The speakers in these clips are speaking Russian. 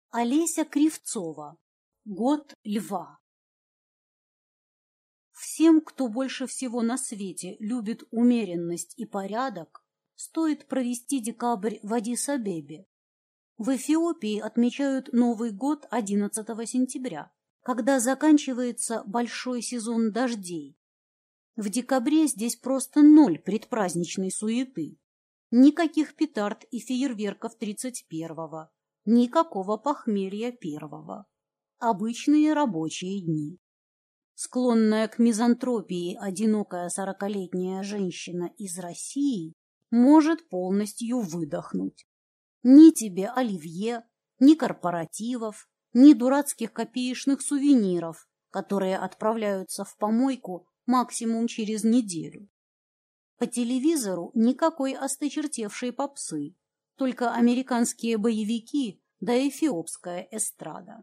Олеся Кривцова. Год льва. Всем, кто больше всего на свете любит умеренность и порядок, стоит провести декабрь в Аддис-Абебе. В Эфиопии отмечают Новый год 11 сентября, когда заканчивается большой сезон дождей. В декабре здесь просто ноль предпраздничной суеты. Никаких петард и фейерверков 31-го, никакого похмелья 1-го. Обычные рабочие дни. Склонная к мизантропии одинокая 40-летняя женщина из России может полностью выдохнуть. Ни тебе оливье, ни корпоративов, ни дурацких копеечных сувениров, которые отправляются в помойку максимум через неделю. По телевизору никакой осточертевшей попсы, только американские боевики да эфиопская эстрада.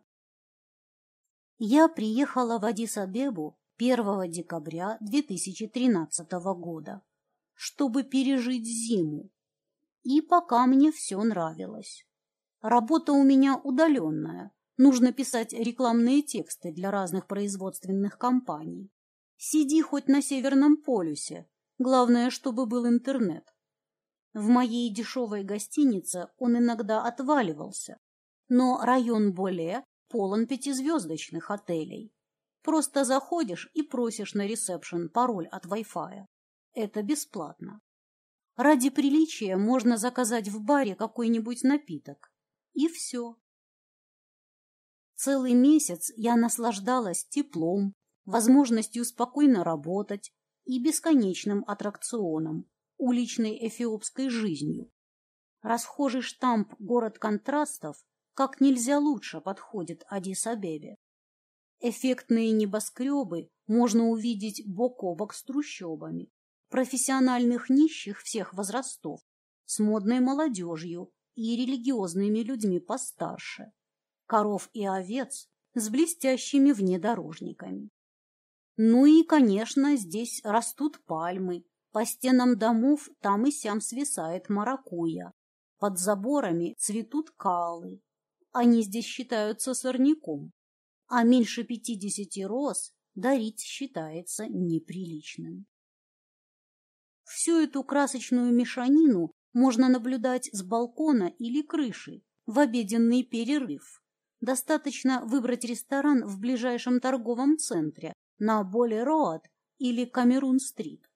Я приехала в Аддис-Абебу 1 декабря 2013 года, чтобы пережить зиму. И пока мне все нравилось. Работа у меня удаленная, нужно писать рекламные тексты для разных производственных компаний. Сиди хоть на Северном полюсе, главное, чтобы был интернет. В моей дешевой гостинице он иногда отваливался, но район Боле полон 5-звездочных отелей. Просто заходишь и просишь на ресепшн пароль от Wi-Fi. Это бесплатно. Ради приличия можно заказать в баре какой-нибудь напиток. И все. Целый месяц я наслаждалась теплом, возможностью спокойно работать и бесконечным аттракционом, уличной эфиопской жизнью. Расхожий штамп «Город контрастов» как нельзя лучше подходит Аддис-Абебе. Эффектные небоскребы можно увидеть бок о бок с трущобами, профессиональных нищих всех возрастов, с модной молодежью и религиозными людьми постарше, коров и овец с блестящими внедорожниками. Ну и, конечно, здесь растут пальмы, по стенам домов там и сям свисает маракуйя, под заборами цветут калы. Они здесь считаются сорняком, а меньше 50 роз дарить считается неприличным. Всю эту красочную мешанину можно наблюдать с балкона или крыши в обеденный перерыв. Достаточно выбрать ресторан в ближайшем торговом центре на Боле-Роад или Камерун-стрит.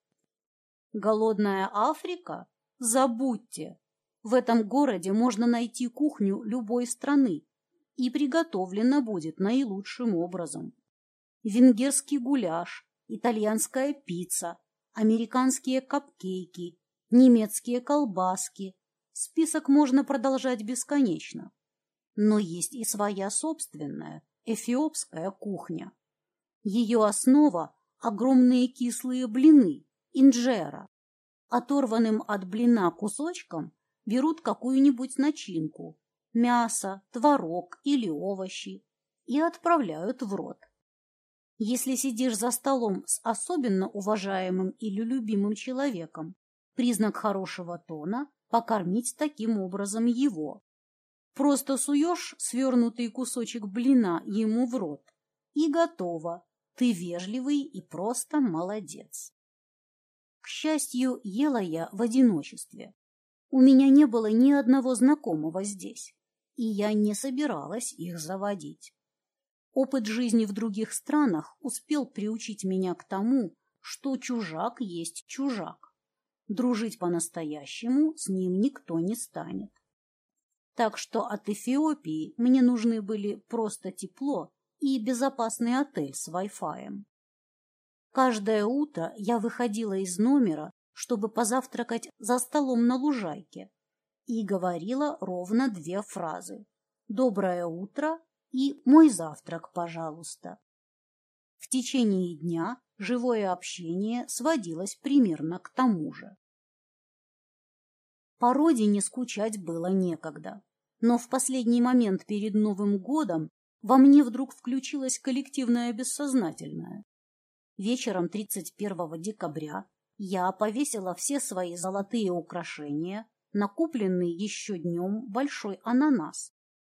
Голодная Африка? Забудьте! В этом городе можно найти кухню любой страны, и приготовлена будет наилучшим образом. Венгерский гуляш, итальянская пицца, американские капкейки, немецкие колбаски. Список можно продолжать бесконечно. Но есть и своя собственная, эфиопская кухня. Ее основа – огромные кислые блины, инжера. Оторванным от блина кусочком берут какую-нибудь начинку – мясо, творог или овощи – и отправляют в рот. Если сидишь за столом с особенно уважаемым или любимым человеком, признак хорошего тона – покормить таким образом его. Просто суешь свернутый кусочек блина ему в рот – и готово. Ты вежливый и просто молодец. К счастью, ела я в одиночестве. У меня не было ни одного знакомого здесь, и я не собиралась их заводить. Опыт жизни в других странах успел приучить меня к тому, что чужак есть чужак. Дружить по-настоящему с ним никто не станет. Так что от Эфиопии мне нужны были просто тепло и безопасный отель с Wi-Fi. Каждое утро я выходила из номера, чтобы позавтракать за столом на лужайке, и говорила ровно 2 фразы: «Доброе утро» и «Мой завтрак, пожалуйста». В течение дня живое общение сводилось примерно к тому же. По родине скучать было некогда, но в последний момент перед Новым годом во мне вдруг включилось коллективное бессознательное. Вечером 31 декабря я повесила все свои золотые украшения на купленный еще днем большой ананас